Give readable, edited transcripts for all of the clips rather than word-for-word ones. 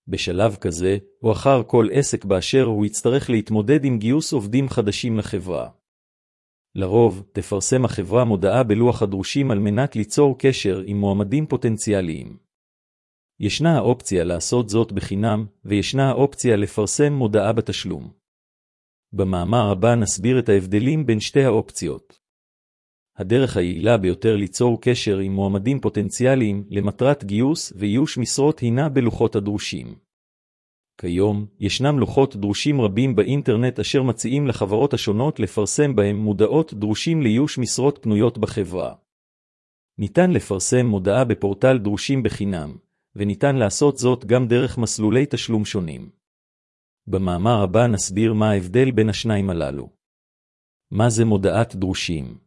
בשלב כזה, או אחר כל עסק באשר הוא יצטרך להתמודד עם גיוס עובדים חדשים לחברה. לרוב, תפרסם החברה מודעה בלוח הדרושים על מנת ליצור קשר עם מועמדים פוטנציאליים. ישנה האופציה לעשות זאת בחינם, וישנה האופציה לפרסם מודעה בתשלום. במאמר הבא נסביר את ההבדלים בין שתי האופציות. הדרך היעילה ביותר ליצור קשר עם מועמדים פוטנציאליים למטרת גיוס ואיוש משרות הינה בלוחות הדרושים. כיום, ישנם לוחות דרושים רבים באינטרנט אשר מציעים לחברות השונות לפרסם בהם מודעות דרושים לאיוש משרות פנויות בחברה. ניתן לפרסם מודעה בפורטל דרושים בחינם, וניתן לעשות זאת גם דרך מסלולי תשלום שונים. במאמר הבא נסביר מה ההבדל בין השניים הללו. מה זה מודעת דרושים?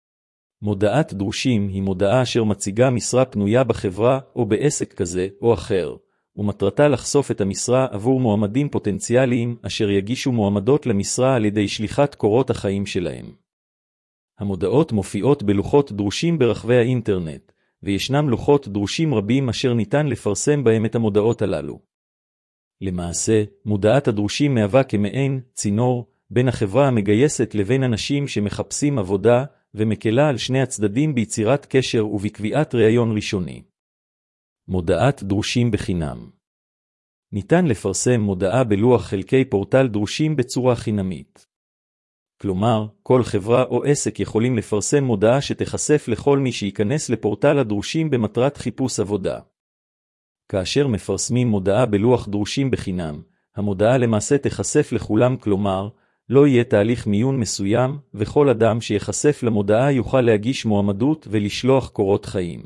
מודעת דרושים היא מודעה אשר מציגה משרה פנויה בחברה או בעסק כזה או אחר, ומטרתה לחשוף את המשרה עבור מועמדים פוטנציאליים אשר יגישו מועמדות למשרה על ידי שליחת קורות החיים שלהם. המודעות מופיעות בלוחות דרושים ברחבי האינטרנט, וישנם לוחות דרושים רבים אשר ניתן לפרסם בהם את המודעות הללו. למעשה, מודעת הדרושים מהווה כמעין צינור בין החברה המגייסת לבין אנשים שמחפשים עבודה, ומקלה על שני הצדדים ביצירת קשר ובקביעת ראיון ראשוני. מודעת דרושים בחינם. ניתן לפרסם מודעה בלוח חלקי פורטל דרושים בצורה חינמית. כלומר, כל חברה או עסק יכולים לפרסם מודעה שתחשף לכל מי שייכנס לפורטל הדרושים במטרת חיפוש עבודה. כאשר מפרסמים מודעה בלוח דרושים בחינם, המודעה למעשה תחשף לכולם, כלומר, לא יהיה תהליך מיון מסוים, וכל אדם שיחשף למודעה יוכל להגיש מועמדות ולשלוח קורות חיים.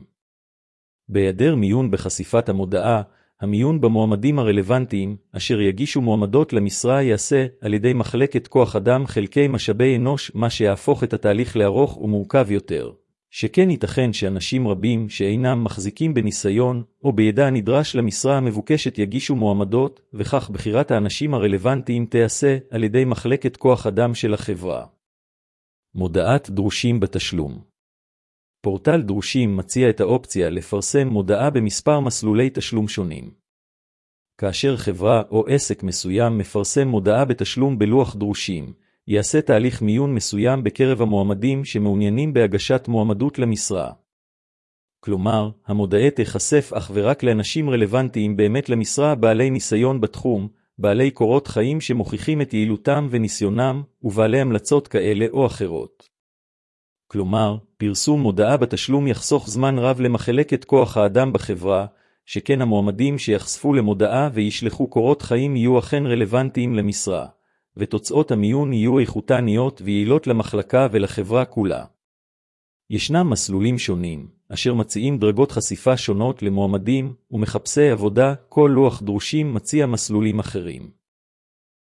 בהיעדר מיון בחשיפת המודעה, המיון במועמדים הרלוונטיים, אשר יגישו מועמדות למשרה יעשה על ידי מחלקת כוח אדם חלקי משאבי אנוש, מה שיהפוך את התהליך לארוך ומורכב יותר. שכן ייתכן שאנשים רבים שאינם מחזיקים בניסיון או בידע הנדרש למשרה המבוקשת יגישו מועמדות, וכך בחירת האנשים הרלוונטיים תיעשה על ידי מחלקת כוח אדם של החברה. מודעת דרושים בתשלום. פורטל דרושים מציע את האופציה לפרסם מודעה במספר מסלולי תשלום שונים. כאשר חברה או עסק מסוים מפרסם מודעה בתשלום בלוח דרושים, יעשה תהליך מיון מסוים בקרב המועמדים שמעוניינים בהגשת מועמדות למשרה. כלומר, המודעה תחשף אך ורק לאנשים רלוונטיים באמת למשרה בעלי ניסיון בתחום, בעלי קורות חיים שמוכיחים את יעילותם וניסיונם, ובעלי המלצות כאלה או אחרות. כלומר, פרסום מודעה בתשלום יחסוך זמן רב למחלקת כוח האדם בחברה, שכן המועמדים שיחשפו למודעה וישלחו קורות חיים יהיו אכן רלוונטיים למשרה. ותוצאות המיון יהיו איכותניות ויעילות למחלקה ולחברה כולה. ישנם מסלולים שונים, אשר מציעים דרגות חשיפה שונות למועמדים ומחפשי עבודה, כל לוח דרושים מציע מסלולים אחרים.